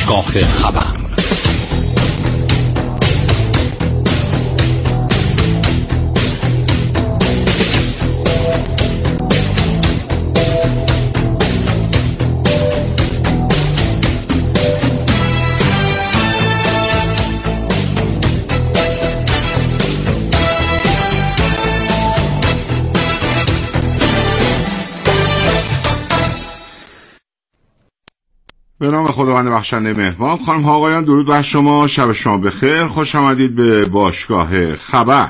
باشگاه خبر. به نام خداوند بخشنده مهربان. خانم ها آقایان، درود بر شما، شب شما بخیر، خوش آمدید به باشگاه خبر.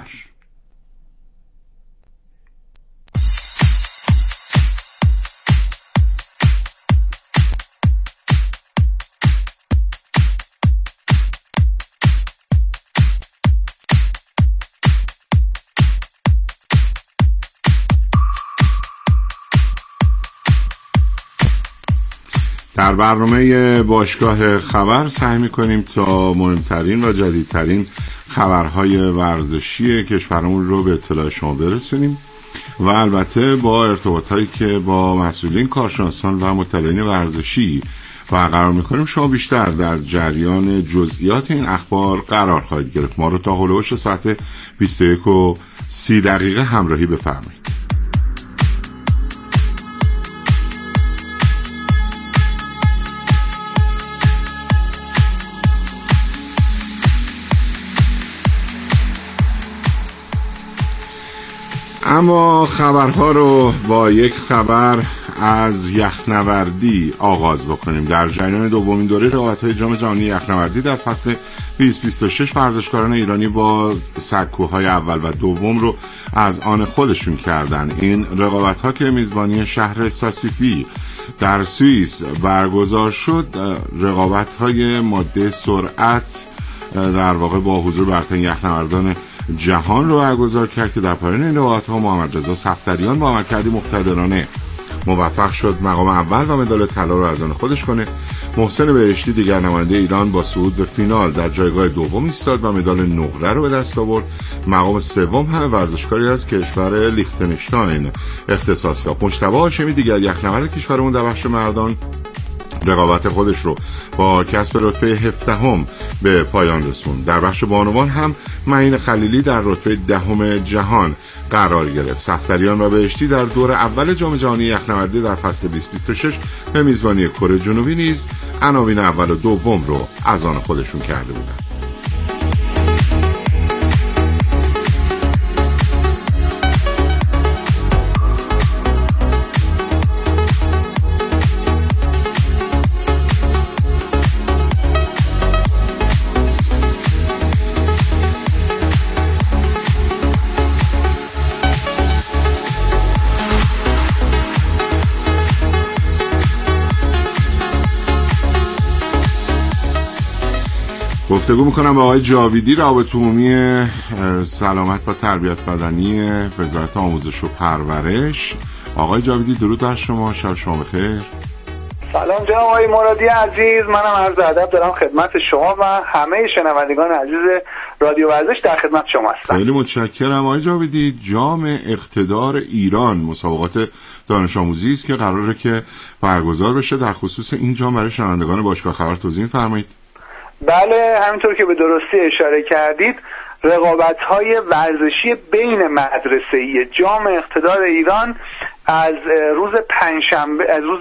در برنامه باشگاه خبر سعی می‌کنیم تا مهمترین و جدیدترین خبرهای ورزشی کشورمون رو به اطلاع شما برسونیم و البته با ارتباطاتی که با مسئولین، کارشناسان و مطلعین ورزشی برقرار می‌کنیم شما بیشتر در جریان جزئیات این اخبار قرار خواهید گرفت. ما رو تا هولوش ساعت 21:30 همراهی بفرمایید. اما خبرها رو با یک خبر از یخنوردی آغاز بکنیم. در جریان دومین دوره رقابت‌های جام جهانی یخنوردی در فصل 2026 ورزشکاران ایرانی با سکوهای اول و دوم رو از آن خودشون کردن. این رقابت‌ها که میزبانی شهر ساسیفی در سوئیس برگزار شد، رقابت‌های ماده سرعت در واقع با حضور برترین یخنوردان جهان رو برگزار کرد که در پایان این رقابت‌ها محمد رضا صفدریان با عملکردی مقتدرانه موفق شد مقام اول و مدال طلا رو از آن خودش کنه. محسن بهشتی دیگر نماینده ایران با صعود به فینال در جایگاه دوم ایستاد و مدال نقره رو به دست آورد. مقام سوم هم ورزشکاری از کشور لیختنشتاین اختصاص یافت. مجتبی هاشمی دیگر یخنورد کشورمون در بخش مردان رقابت خودش رو با کسب رتبه 17 به پایان رسوند. در بخش بانوان هم معین خلیلی در رتبه 10 جهان قرار گرفت. صفدریان و بهشتی در دور اول جام جهانی یخنوردی در فصل 2026 به میزبانی کره جنوبی نیز عناوین اول و دوم رو از آن خودشون کرده بودند. گفتگو میکنم با آقای جاویدی، روابط عمومی سلامت و تربیت بدنی وزارت آموزش و پرورش. آقای جاویدی درود بر شما، شب شما بخیر. سلام جناب آقای مرادی عزیز، منم عرض ادب دارم خدمت شما و همه شنوندگان عزیز رادیو ورزش، در خدمت شما هستم. خیلی متشکرم. آقای جاویدی، جام اقتدار ایران مسابقات دانش آموزی است که قراره که برگزار بشه. در خصوص این جام برای شنوندگان باشگاه خبر توضیح فرمایید. بله، همینطور که به درستی اشاره کردید، رقابت‌های ورزشی بین مدرسه‌ای جام اقتدار ایران از روز پنجشنبه، از روز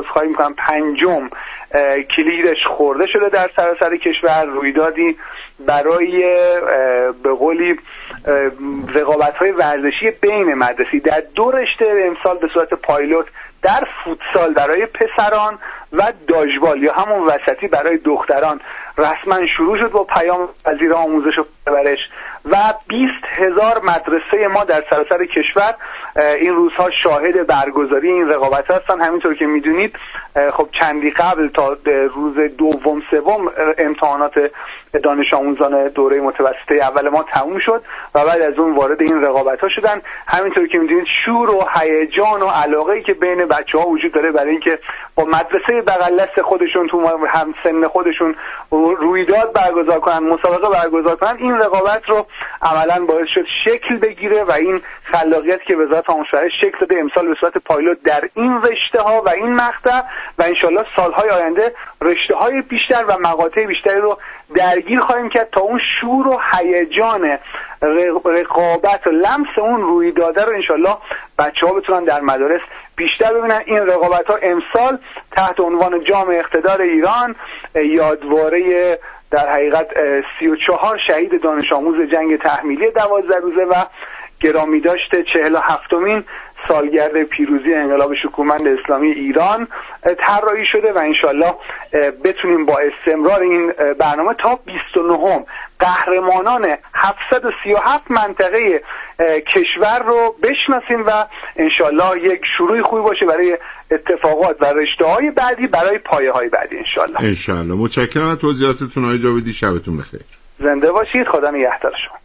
پنجم کلیدش خورده شده در سراسر کشور. رویدادی برای به قولی رقابت‌های ورزشی بین مدرسه‌ای در دو رشته امسال به صورت پایلوت در فوتسال برای پسران و داژبال یا همون وسطی برای دختران رسما شروع شد با پیام وزیر آموزش و پرورش و 20,000 مدرسه ما در سراسر کشور این روزها شاهد برگزاری این رقابت هستن. همینطور که میدونید خب چندی قبل تا روز دوم سوم امتحانات دانش آموزان دوره متوسطه اول ما تموم شد و بعد از اون وارد این رقابت ها شدن. همینطور که میدونید شور و هیجان و علاقه‌ای که بین بچه‌ها وجود داره برای اینکه با مدرسه بغل دست خودشون تو هم سن خودشون رویداد برگزار کنن، مسابقه برگزار کنن، این رقابت رو عملا باعث شد شکل بگیره و این خلاقیت که وزارت آموزش و پرورش شکل داده امسال به صورت پایلوت در این رشته ها و این مقطع و انشالله سالهای آینده رشته های بیشتر و مقاطع بیشتری رو درگیر خواهیم کرد تا اون شور و هیجان رقابت و لمس اون رویداده رو انشالله بچه‌ها بتونن در مدارس بیشتر ببینن. این رقابت‌ها امسال تحت عنوان جام اقتدار ایران یادواره در حقیقت 34 شهید دانش آموز جنگ تحمیلی 12 روزه و گرامی داشته 47مین سالگرد پیروزی انقلاب شکوهمند اسلامی ایران طراحی شده و انشالله بتونیم با استمرار این برنامه تا 29 قهرمانان 737 منطقه کشور رو بشناسیم و انشالله یک شروع خوبی باشه برای اتفاقات و رشته‌های بعدی، برای پایه‌های بعدی انشالله. متشکرم از توضیحاتتون آقای جاویدی، شبتون بخیر. زنده باشید، خدا نگهدار شما.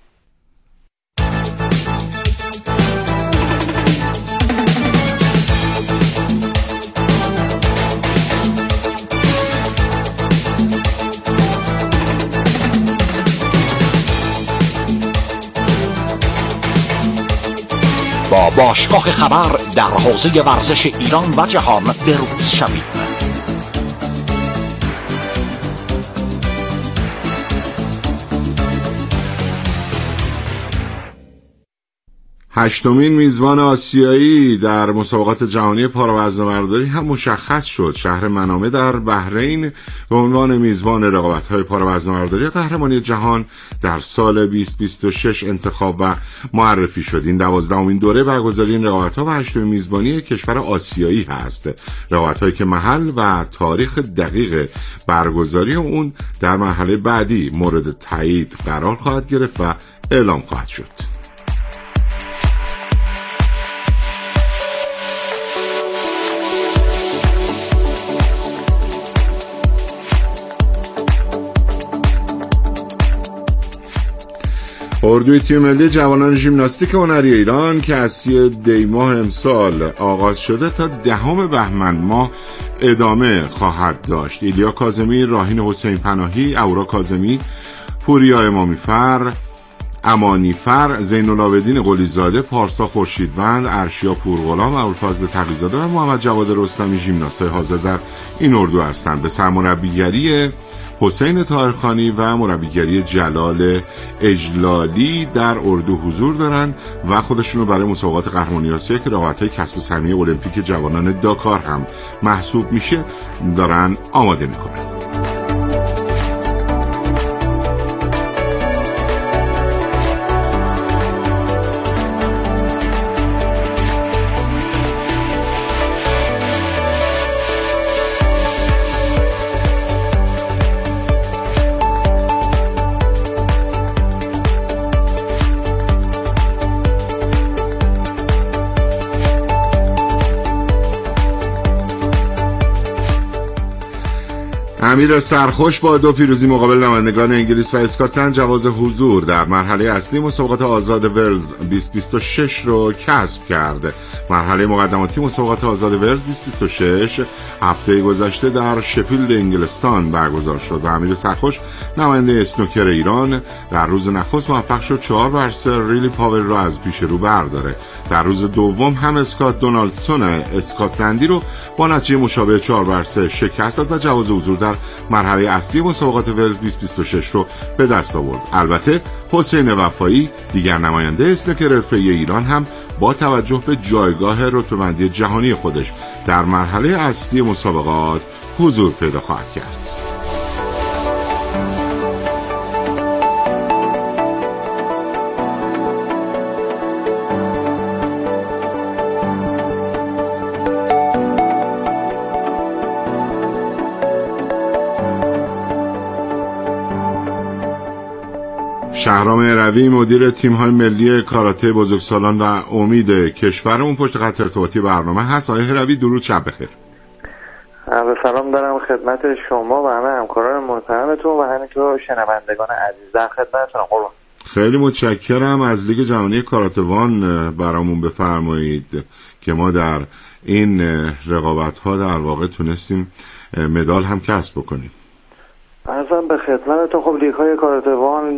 با باشگاه خبر در حوزه ورزش ایران و جهان بروز شوید. هشتمین میزبان آسیایی در مسابقات جهانی پاراوزنه‌برداری هم مشخص شد. شهر منامه در بحرین به عنوان میزبان رقابت‌های پاراوزنه‌برداری قهرمانی جهان در سال 2026 انتخاب و معرفی شد. این 12مین دوره برگزاری این رقابت‌ها و هشتمین میزبانی کشور آسیایی هست. رقابت‌هایی که محل و تاریخ دقیق برگزاری اون در مرحله بعدی مورد تایید قرار خواهد گرفت و اعلام خواهد شد. اردوی تیم ملی جوانان ژیمناستیک هنری ایران که از 30 دی ماه امسال آغاز شده تا 10 بهمن ماه ادامه خواهد داشت. ایلیا کاظمی، راهین حسین پناهی، اورا کاظمی، پوریا امامیفر، امانیفر، زین العابدین قلیزاده، پارسا خورشیدوند، ارشیا پورغلام، ابوالفضل تقی‌زاده و محمد جواد رستمی ژیمناست‌های حاضر در این اردو هستند. به سرمربیگری حسین طاهرخانی و مربیگری جلال اجلالی در اردو حضور دارند و خودشونو برای مسابقات قهرمانی آسیا که رقابت‌های کسب سهمیه المپیک جوانان داکار هم محسوب میشه دارن آماده میکنن. امیر سرخوش با 2 پیروزی مقابل نمایندگان انگلیس و اسکاتلند جواز حضور در مرحله اصلی مسابقات آزاد ولز 2026 رو کسب کرد. مرحله مقدماتی مسابقات آزاد ولز 2026 هفته گذشته در شفیلد انگلستان برگزار شد و امیر سرخوش نماینده اسنوکر ایران در روز نخست موفق شد 4-0 ریلی پاور رو از پیش رو برداره. در روز دوم هم اسکات دونالدسون اسکاتلندی رو با نتیجه مشابه 4-0 شکست داد و جواز حضور در مرحله اصلی مسابقات ولز 2026 رو به دست آورد. البته حسین وفایی دیگر نماینده اسنوکر حرفه‌ای ایران هم با توجه به جایگاه رتبه‌بندی جهانی خودش در مرحله اصلی مسابقات حضور پیدا خواهد کرد. شهرام روی مدیر تیم‌های ملی کاراته بزرگسالان و امید کشورمون پشت خط ارتباطی برنامه هست. آقای روی درود، شب بخیر. سلام دارم خدمت شما و همه همکاران محترمتون و همینطور شنوندگان عزیز. در خدمتتونم قربان. خیلی متشکرم. از لیگ جهانی کاراته‌وان برامون بفرمایید که ما در این رقابت‌ها در واقع تونستیم مدال هم کسب بکنیم. عرضم به خدمتتون. خب لیگ‌های کاراته‌وان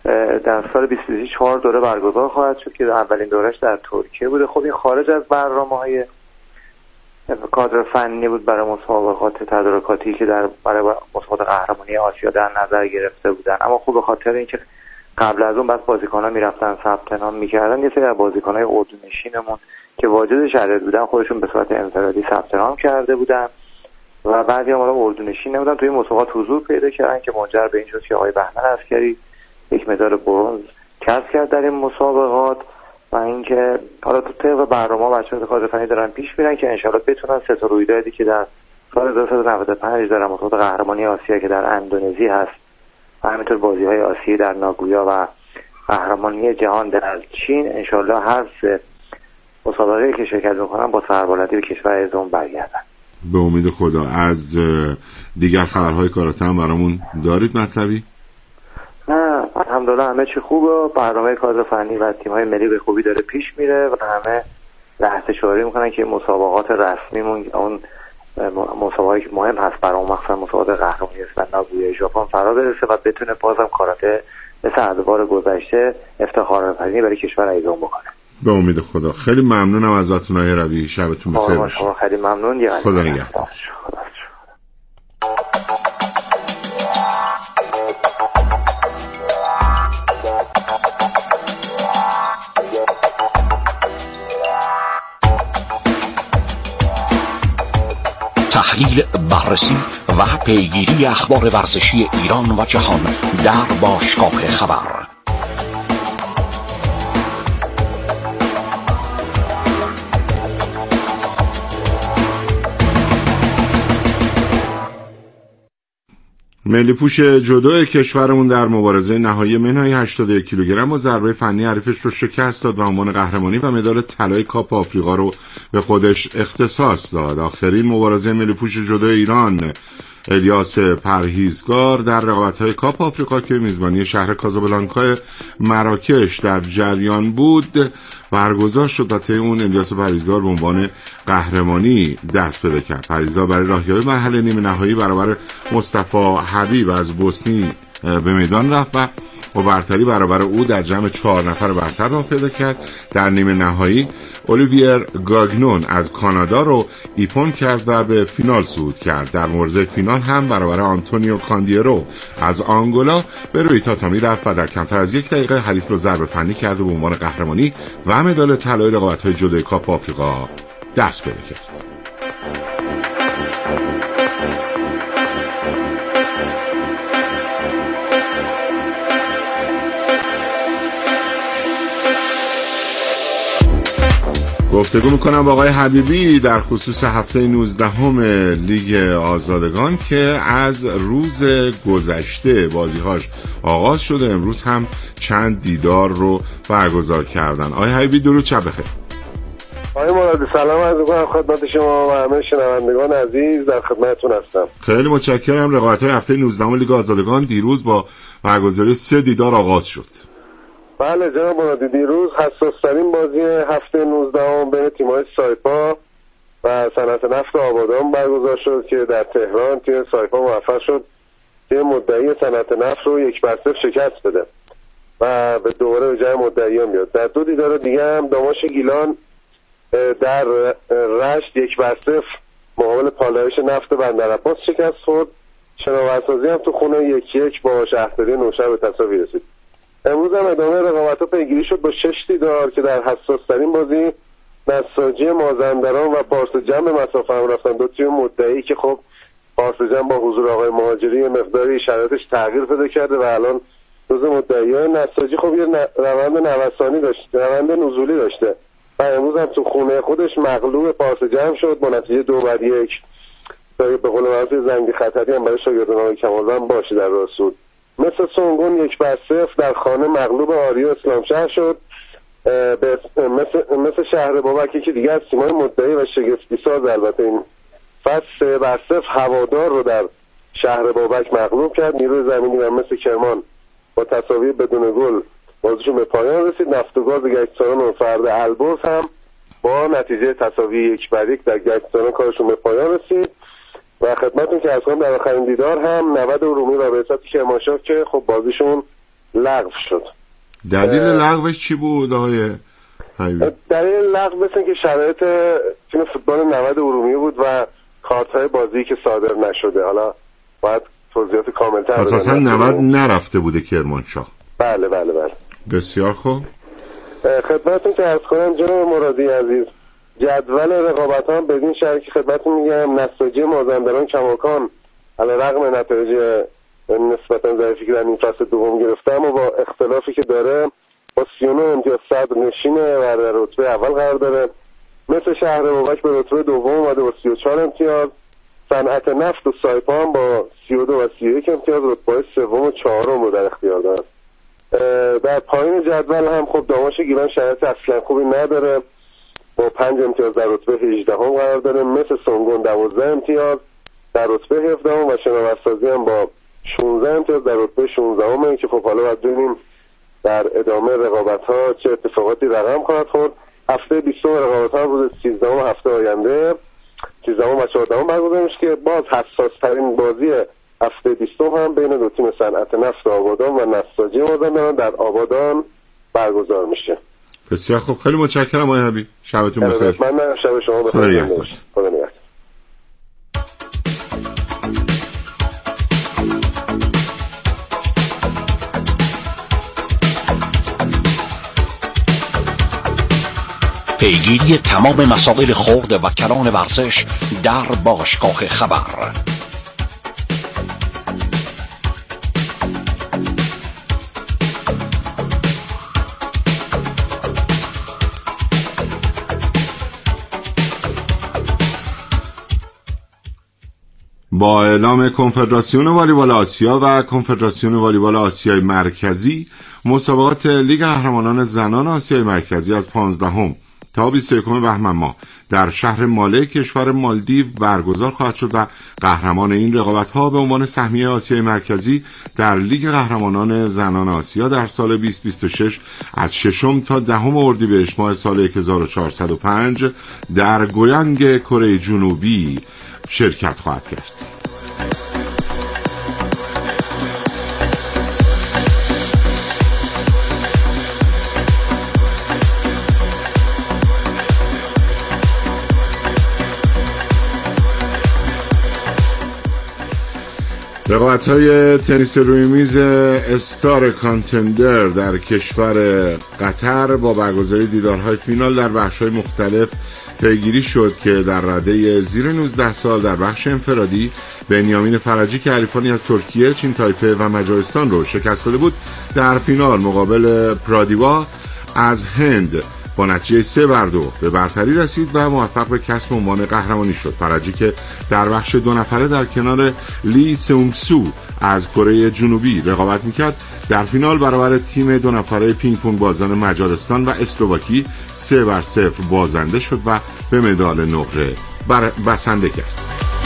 در سال 2024 دوره برگزار خواهد شد که اولین دورش در ترکیه بوده. خب این خارج از برنامه‌های کادر فنی بود برای مسابقات تدارکاتی که برای مسابقات قهرمانی آسیا در نظر گرفته بودن، اما خب به خاطر اینکه قبل از اون بس بازیکن‌ها میرفتن ثبت نام می‌کردن، یه سری از بازیکن‌های اردونشینمون که واجد شرایط بودن خودشون به صورت انفرادی ثبت نام کرده بودن و بعضی هم اردونشین نبودن توی مسابقات حضور پیدا کردن که منجر به این شد که آقای بهمن عسکری یک مدال برنز کسب کرد در این مسابقات و اینکه حالا تو طبق برنامه بچه‌ها کادر فنی دارن پیش میرن که انشالله بتونن سه تا رویدادی که در سال 1995 در مسابقات قهرمانی آسیا که در اندونزی هست و همینطور بازی‌های آسیایی در ناگویا و قهرمانی جهان در چین انشالله هر سه مسابقه که شرکت می‌کنن با سربلندی به کشور ازمون برگردن. به امید خدا. از دیگر خبرهای کاراته هم برامون دارید مطلبی؟ نه الحمدلله همه چی خوبه. برنامه کادر فنی و تیم‌های ملی به خوبی داره پیش میره و همه لحظه شوری میکنن که مسابقات رسمیمون اون مسابقاتی که مهم هست برای مخصوصا مسابقات قهرمانی اسفند ناگویای ژاپن فرا برسه و بتونه بازم کاراته مثل ادوار گذشته افتخارآفرینی برای کشور ایران بکنه. به امید خدا. خیلی ممنونم ازتون آقای ربیعی، شبتون بخیر باشه. خیلی ممنون. خدا نگهدار. تحلیل، بررسی و پیگیری اخبار ورزشی ایران و جهان در باشگاه خبر. ملی پوش جودو کشورمون در مبارزه نهایی منهای 81 کیلوگرم با ضربه فنی حریفش رو شکست داد و عنوان قهرمانی و مدال طلای کاپ آفریقا رو به خودش اختصاص داد. آخرین مبارزه ملی پوش جودو ایران الیاس پرهیزگار در رقابت‌های کاپ آفریقا که میزبانی شهر کازابلانکا مراکش در جریان بود برگزار شد و طی اون الیاس پرهیزگار به عنوان قهرمانی دست پیدا کرد. پرهیزگار برای راهیابی مرحله نیمه نهایی برابر مصطفی حبیب از بوسنی به میدان رفت و با برتری برابر او در جمع 4 نفر برتر راه پیدا کرد. در نیمه نهایی اولیویر گاگنون از کانادا رو ایپون کرد و به فینال صعود کرد. در مبارزه فینال هم برابر آنتونیو کاندیرو از آنگولا به روی تاتامی رفت و در کمتر از 1 دقیقه حریف رو ضربه فنی کرد و به عنوان قهرمانی و مدال طلای رقابت‌های جودو کاپ آفریقا دست پیدا کرد. گفتگو میکنم با آقای حبیبی در خصوص هفته 19 لیگ آزادگان که از روز گذشته بازیهاش آغاز شده. امروز هم چند دیدار رو برگزار کردن. آقای حبیبی درود، شب بخیر. آقای مرادی سلام عرض می‌کنم خدمت شما و همه شنوندگان عزیز، در خدمتتون هستم. خیلی متشکرم. رقابت‌های هفته 19 لیگ آزادگان دیروز با برگزاری 3 دیدار آغاز شد. بله جناب مرادی، دیروز حساس‌ترین بازی هفته 19 بین تیم‌های سایپا و صنعت نفت آبادان برگزار شد که در تهران تیم سایپا موفق شد تیم مدعی صنعت نفت رو 1-0 شکست بده و به دوباره به جای مدعیان بیاد. در 2 دیدار دیگه هم داماش گیلان در رشت 1-0 مقابل پالایش نفت بندرعباس شکست خورد. شناورسازی هم تو خونه 1-1 با شهرداری نوشهر به تساوی رسید. امروز هم ادامه رقابت‌ها پیگیری شد با 6 دیدار که در حساس‌ترین بازی نساجی مازندران و پارسجم به مسافه هم رفتن، دو تیم مدعی که خب پارسجم با حضور آقای مهاجری مقداری شرایطش تغییر پیدا کرده و الان جزو مدعیان. نساجی خب یه روند نوسانی داشته، روند نزولی داشته و امروز هم تو خونه خودش مغلوب پارسجم شد با نتیجه 2-1. به قول معروف زنگ خطری هم برای شاگردان آقای کمالوند باشه در راه صعود. مثل سونگون 1-0 در خانه مغلوب آریو اسلامشهر شد. مثل شهر بابک که دیگه از تیم‌های مدعی و شگفتی ساز البته این فصل 3-0 هوادار رو در شهر بابک مغلوب کرد. نیروی زمینی و مثل کرمان با تساوی بدون گل بازیشون به پایان رسید. نفت و گاز گچساران و فرد البرز هم با نتیجه تساوی 1-1 در گچساران کارشون به پایان رسید و خدمتتون که از کنم در آخرین دیدار هم 90 ارومیه و بعثت کرمانشاه که خب بازیشون لغو شد. دلیل لغوش چی بود آقای حبیبی؟ دلیل لغو مثل که شرایط تیم فوتبال 90 ارومیه بود و کارت‌های بازی که صادر نشده. حالا باید توضیحات کامل‌تر بدم. اساساً 90 نرفته بوده کرمانشاه. بله. بسیار خوب. خدمتتون که عرض کنم جناب مرادی عزیز، جدول رقابت‌ها بدین شرح که خدمتتون میگم نساجی مازندران کماکان علیرغم نتایج نسبتاً ضعیفی که در این فصل دوم گرفته اما با اختلافی که داره با 39 امتیاز صدر نشینه و در رتبه اول قرار داره. مثل شهر بابک به رتبه دوم اومده با 34 امتیاز. صنعت نفت و سایپا هم با 32 و 31 امتیاز رتبه‌های سوم و چهارم رو در اختیار دارن. در پایین جدول هم خب داماش گیلان شرایط اصلا خوبی نداره، با 5 امتیاز در رتبه 18 هم قرار داره. مثل سنگون 12 امتیاز در رتبه 17 هم و شناورسازی هم با 16 امتیاز در رتبه 16 هم که خب حالا باید ببینیم در ادامه رقابت ها چه اتفاقاتی رقم خواهد خورد. هفته 20 رقابت ها روز 13 هفته آینده 13 و 14 برگزار میشه که باز حساس ترین بازی هفته 20 هم بین دو تیم صنعت نفت آبادان و نساجی مازندران در آبادان برگزار میشه. بسیار خوب، خیلی متشکرم آقای حبیبی. شبتون بخیر. من شب شما بخیر. خدا نگهدار. پیگیری تمام مسائل خرد و کلان ورزش در باشگاه خبر. با اعلام کنفدراسیون والیبال آسیا و کنفدراسیون والیبال آسیای مرکزی، مسابقات لیگ قهرمانان زنان آسیای مرکزی از 15 تا 21 بهمن ماه در شهر ماله کشور مالدیو برگزار خواهد شد و قهرمان این رقابت‌ها به عنوان سهمیه آسیای مرکزی در لیگ قهرمانان زنان آسیا در سال 2026 از 6 تا 10 اردیبهشت ماه سال 1405 در گویانگ کره جنوبی شرکت خواهد کرد. رقابت‌های تنیس روی میز استار کانتندر در کشور قطر با برگزاری دیدارهای فینال در بخش‌های مختلف پیگیری شد که در رده زیر 19 سال در بخش انفرادی بنیامین فرجی که حریفانی از ترکیه، چین تایپه و مجارستان رو شکست داده بود در فینال مقابل پرادیوا از هند با نتیجه 3-2 به برتری رسید و موفق به کسب عنوان قهرمانی شد. فرجی که در بخش 2 نفره در کنار لی سونگ سو از کره جنوبی رقابت میکرد، در فینال برابر تیم 2 نفره پینگ پونگ بازان مجارستان و اسلواکی 3-0 بازنده شد و به مدال نقره بسنده کرد.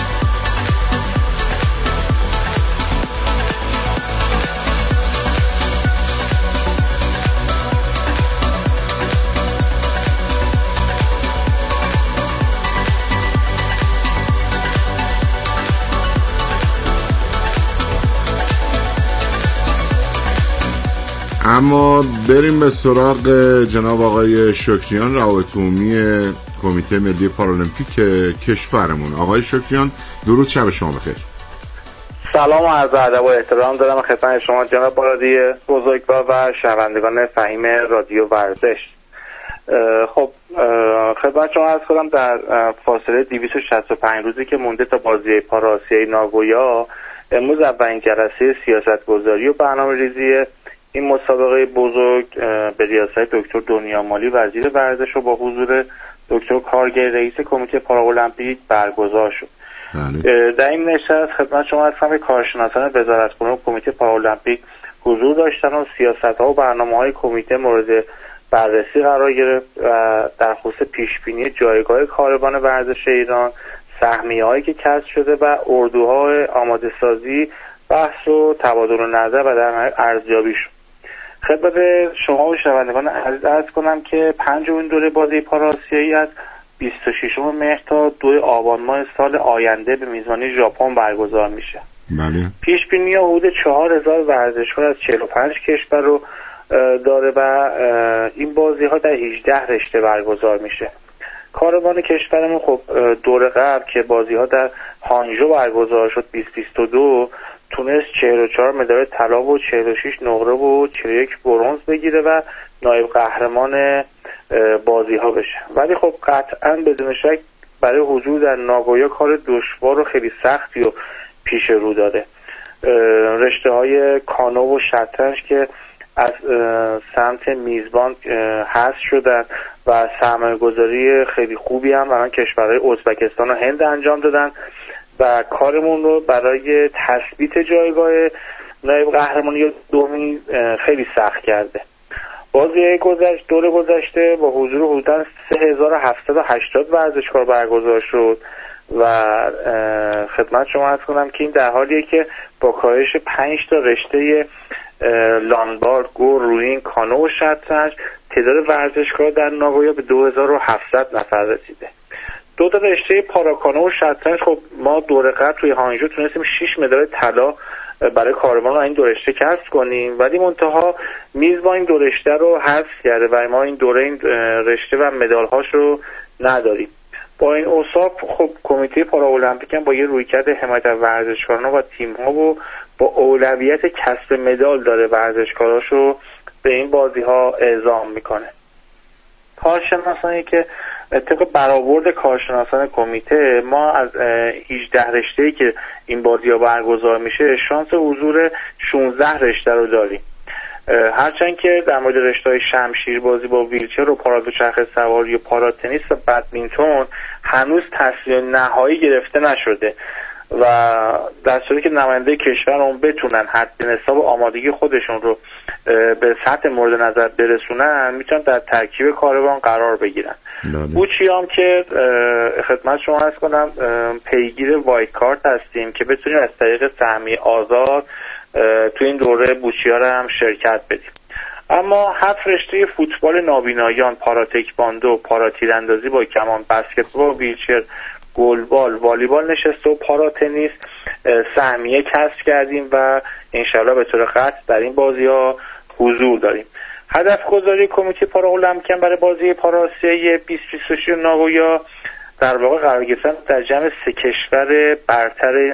اما بریم به سراغ جناب آقای شکریان، روابط عمومی کمیته ملی پارالمپیک کشورمون. آقای شکریان درود، شب شما بخیر. سلام و عرض ادب و احترام دارم خدمت شما جناب بارادی بزرگوار و شنوندگان فهیم رادیو ورزش. خب خدمت شما عرض کنم در فاصله 265 روزی که مونده تا بازی پاراسیای ناگویا، امروز اولین جلسه سیاستگذاری و برنامه‌ریزی این مسابقه بزرگ به ریاست دکتر دنیا مالی وزیر ورزش و با حضور دکتر کارگری رئیس کمیته پارالمپیک برگزار شد. در این نشست خدمت شما هستم که کارشناسان وزارتخانه کمیته پارالمپیک حضور داشتن و سیاست‌ها و برنامه‌های کمیته مورد بررسی قرار گرفت و در خصوص پیشبینی جایگاه کاروان ورزش ایران، سهمیه‌هایی که کسب شده و اردوهای آماده سازی بحث و تبادل نظر و در ارزیابی شد. خدمت شما و شنوندگان عزیز عرض کنم که 5مین دوره بازی پاراسیایی از 26 مهر تا 2 آبان ماه سال آینده به میزبانی ژاپن برگزار میشه. بله. پیش بینی حدود 4000 ورزشکار از 45 کشور رو داره و این بازی ها در 18 رشته برگزار میشه. کاروان کشورمون خب دور قبل که بازی ها در هانژو برگزار شد 2022 تونست 44 مدال طلا و 46 نقره و 41 برنز بگیره و نایب قهرمان بازی ها بشه. ولی خب قطعا بدون شک برای حضور در ناگویا کار دشوار و خیلی سختی و پیش رو داره. رشته های کانو و شطرنج که از سمت میزبان حذف شدن و سرمایه‌گذاری خیلی خوبی هم برای کشورهای ازبکستان و هند انجام دادن و کارمون رو برای تثبیت جایگاه نایب قهرمانی دومی خیلی سخت کرده. بازی دور گذشته با حضور حدوداً 3780 ورزشکار برگزار شد و خدمت شما عرض کنم که این در حالیه که با کاهش 5 تا رشته لانبارد، گور، رویین، کانو و شطرنج تعداد ورزشکار در ناگویا به 2700 نفر رسیده. دو تا رشته پاراکانو و شطرنج خب ما دور قبل توی هانژو تونستیم 6 مدال طلا برای کاروان رو این دو رشته کسب کنیم، ولی منتها میزبان این دو رشته رو حذف کرده و ما این دوره این رشته و مدال هاش رو نداریم. با این اوصاف خب کمیته پاراالمپیک هم با یه رویکرد حمایت از ورزشکاران و تیم ها و با اولویت کسب مدال داره ورزشکاراشو به این بازی ها اعزام میکنه. کارشناسانی که طبق برآورد کارشناسان کمیته ما از 18 رشته‌ای که این بازی ها برگزار میشه شانس حضور 16 رشته رو داریم. هرچند که در مورد رشته‌های شمشیر بازی با ویلچر و پارادوچرخه سواری و پاراتنیس و بدمینتون هنوز تصمیم نهایی گرفته نشده و در صورتی که نماینده کشورمون بتونن حد حساب آمادگی خودشون رو به سطح مورد نظر برسونن میتونن در ترکیب کاروان قرار بگیرن. بوچی هم که خدمت شما عرض کنم پیگیر وایت کارت هستیم که بتونیم از طریق سهمیه آزاد تو این دوره بوچی ها رو هم شرکت بدیم. اما 7 رشته فوتبال نابینایان، پاراتکواندو، پاراتیراندازی با کمان، بسکتبال، ویلچر، گلبال، والیبال نشسته و پاراتنیس سهمیه کسب کردیم و انشالله به طور قطع در این بازی ها حضور داریم. هدف گذاری کمیته پاراالمپیک برای بازی پاراسیایی 2026 ناگویا در واقع قرار گرفتن در جمع 3 کشور برتر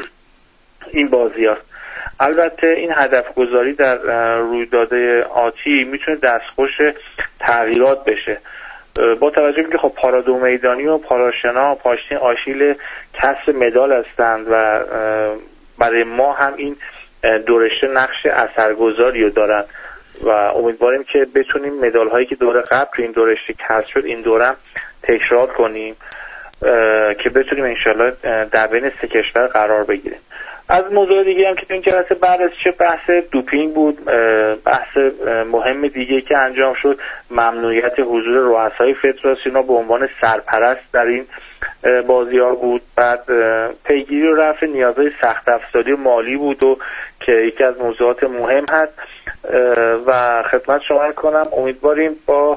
این بازی ها. البته این هدف گذاری در رویداد آتی میتونه دستخوش تغییرات بشه با توجه به که خب پارادو میدانی و پاراشنا و پاشتین آشیل کسب مدال هستند و برای ما هم این دو رشته نقش اثرگذاری رو دارن و امیدواریم که بتونیم مدال هایی که دوره قبل تو این دو رشته کسب شد این دوره هم تکرار کنیم که بتونیم انشالله در بین 3 کشور قرار بگیریم. از موضوع دیگه هم که تو این جلسه بررسی شد بحث دوپینگ بود. بحث مهم دیگه که انجام شد ممنوعیت حضور رؤسای فدراسیون‌ها به عنوان سرپرست در این بازی‌ها بود. بعد پیگیری و رفع نیازهای سخت افزاری و مالی بود و که یکی از موضوعات مهم هست و خدمت شما کنم امیدواریم با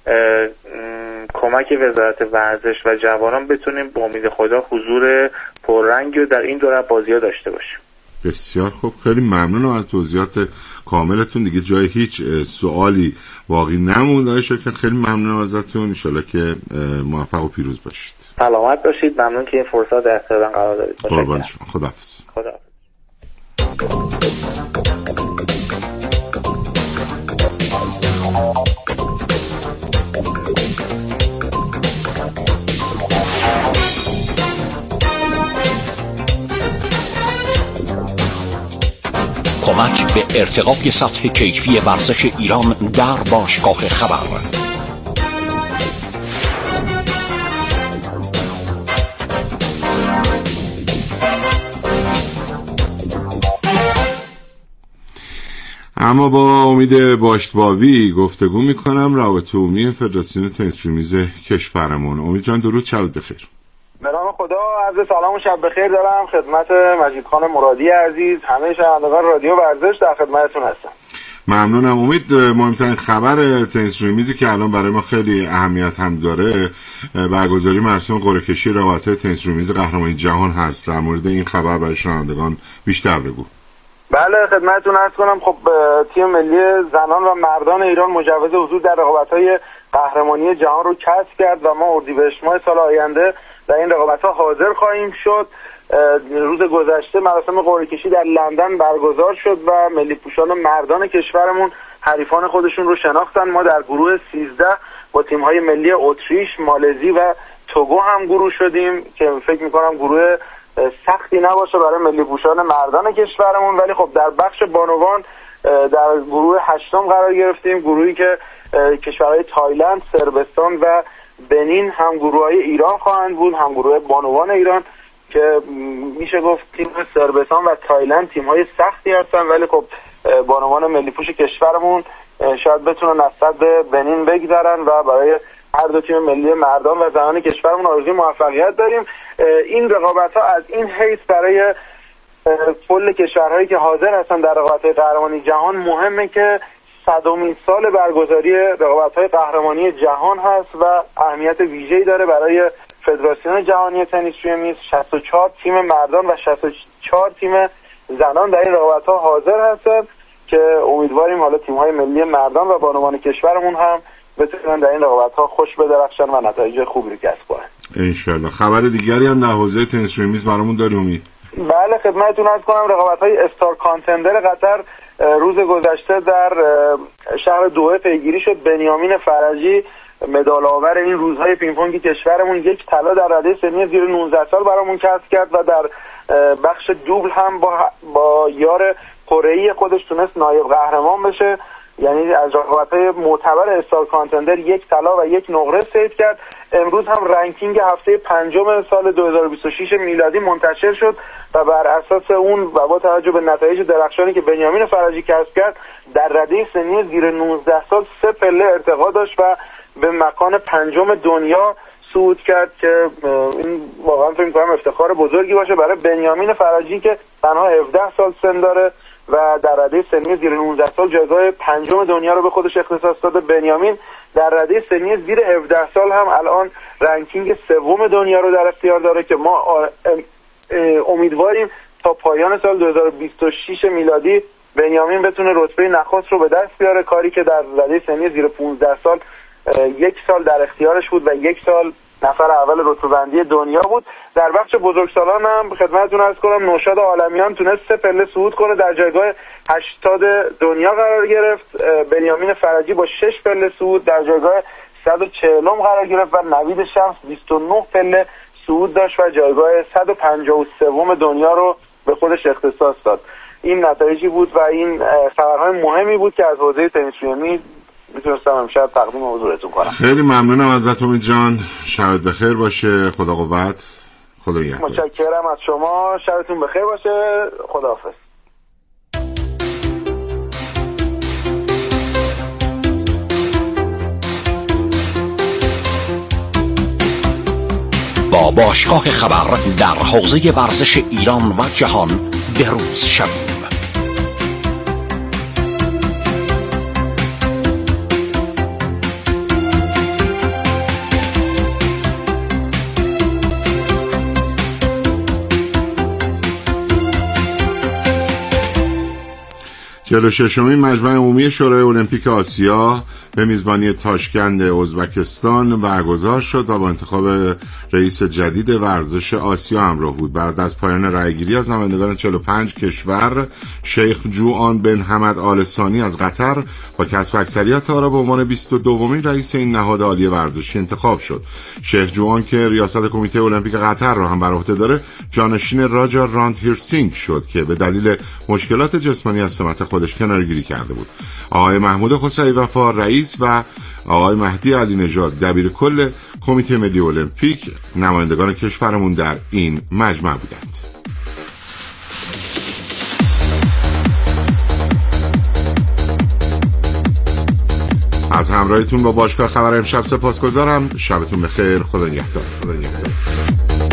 کمک وزارت ورزش و جوانان بتونیم به امید خدا حضور پررنگی رو در این دوره بازی‌ها داشته باشیم. بسیار خوب، خیلی ممنونم از توضیحات کاملتون. دیگه جای هیچ سوالی باقی نموند. آقای شکر خیلی ممنونم ازتون. ان شاءالله که موفق و پیروز باشید. سلامت باشید. ممنون که این فرصت در اختیارم قرار دادید. قربان شما. خداحافظ. خداحافظ. کمک به ارتقای سطح کیفی ورزش ایران در باشگاه خبر. اما با امید باشتباوی گفتگو میکنم رابطه عمومی فدراسیون تنیس میز کشورمون. امید جان درود، شب بخیر. به نام خدا، عرض سلام و شب بخیر دارم خدمت مجید خان مرادی عزیز، همه شنوندگان رادیو ورزش در خدمتتون هستم. ممنونم. امید، مهمترین خبر تنیس روی میزی که الان برای ما خیلی اهمیت هم داره برگزاری مراسم قرعه کشی رقابت‌های تنیس روی میز قهرمانی جهان هست. در مورد این خبر برای شنوندگان بیشتر بگو. بله خدمتتون عرض کنم. خب تیم ملی زنان و مردان ایران مجوز حضور در رقابت‌های قهرمانی جهان رو کسب کرد و ما اردیبهشت ماه سال آینده در این رقابت‌ها حاضر خواهیم شد. روز گذشته مراسم قرعه کشی در لندن برگزار شد و ملی پوشان مردان کشورمون حریفان خودشون رو شناختن. ما در گروه 13 با تیم‌های ملی اتریش، مالزی و توگو هم گروه شدیم که فکر می‌کنم گروه سختی نباشه برای ملی پوشان مردان کشورمون، ولی خب در بخش بانوان در گروه 8 قرار گرفتیم، گروهی که کشورهای تایلند، صربستان و بنین هم گروه‌های ایران خواهند بود، هم گروه بانوان ایران که میشه گفت تیم صربستان و تایلند تیم‌های سختی هستن، ولی خب بانوان ملی پوش کشورمون شاید بتونن از صد بنین بگذرن و برای هر دو تیم ملی مردان و زنان کشورمون آرزوی موفقیت داریم. این رقابت‌ها از این حیث برای کل کشورهایی که حاضر هستن در رقابت‌های قهرمانی جهان مهمه که 100مین سال برگزاری رقابت‌های قهرمانی جهان هست و اهمیت ویژه‌ای داره برای فدراسیون جهانی تنیس روی میز. 64 تیم مردان و 64 تیم زنان در این رقابت‌ها حاضر هستن که امیدواریم حالا تیم‌های ملی مردان و بانوان کشورمون هم بتونن در این رقابت‌ها خوش بدرخشن و نتایج خوبی رو کسب کنن. انشالله. خبر دیگری هم در حوزه تنیس روی میز برامون داری امید؟ بله خدمتتون عرض کنم رقابت‌های استار کانتندر قطر روز گذشته در شهر دوحه پیگیری شد. بنیامین فرجی مدال آور این روزهای پینگ پونگ کشورمون یک طلا در رده سنی زیر 19 سال برامون کسب کرد و در بخش دوبل هم با یار کره‌ای خودش تونست نایب قهرمان بشه. یعنی از رقابت‌های معتبر استار کانتندر یک طلا و یک نقره صید کرد. امروز هم رنکینگ هفته پنجم سال 2026 میلادی منتشر شد و بر اساس اون و با توجه به نتایج درخشانی که بنیامین فرجی کسب کرد در رده سنی زیر 19 سال 3 پله ارتقا داشت و به مکان پنجم دنیا صعود کرد که این واقعا فکر می‌کنم افتخار بزرگی باشه برای بنیامین فرجی که تنها 17 سال سن داره و در رده سنی زیر 19 سال جایگاه پنجم دنیا رو به خودش اختصاص داده. بنیامین در رده سنی زیر 17 سال هم الان رنکینگ سوم دنیا رو در اختیار داره که ما امیدواریم تا پایان سال 2026 میلادی بنیامین بتونه رتبه نخست رو به دست بیاره، کاری که در رده سنی زیر 15 سال یک سال در اختیارش بود و یک سال نفر اول رتبه‌بندی دنیا بود. در بخش بزرگسالان هم خدمتتون عرض کنم نوشاد عالمیان تونست 3 پله صعود کنه، در جایگاه 80 دنیا قرار گرفت. بنیامین فرجی با 6 پله صعود در جایگاه 140 قرار گرفت و نوید شمس 29 پله صعود داشت و جایگاه 153 دنیا رو به خودش اختصاص داد. این نتایجی بود و این خبرهای مهمی بود که از حوزه تنیس روی میز میتونستم امشب تقدیم حضورتون کنم. خیلی ممنونم ازت امید جان. شبت بخیر باشه. خدا قوت. خدا نگهدار. متشکرم از شما. شبتون بخیر باشه. خداحافظ. با باشگاه خبر در حوزه ورزش ایران و جهان بروز شویم. 46مین مجمع عمومی شورای المپیک آسیا به میزبانی تاشکند ازبکستان برگزار شد و با انتخاب رئیس جدید ورزش آسیا همراه بود. بعد از پایان رأیگیری از نمایندگان 45 کشور، شیخ جوان بن حمد آل ثانی از قطر با کسب اکثریت آرا به عنوان 22مین رئیس این نهاد عالی ورزشی انتخاب شد. شیخ جوان که ریاست کمیته المپیک قطر را هم بر عهده داره، جانشین راجا راندهیرسینگ شد که به دلیل مشکلات جسمانی از سمت خودش کنارگیری کرده بود. آقای محمود خسروی وفا رئیس و آقای مهدی علی نژاد دبیر کل کمیته ملی المپیک نمایندگان کشورمون در این مجمع بودند. از همراهیتون با باشگاه خبر امشب سپاسگزارم. شبتون بخیر. خدا نگهدار.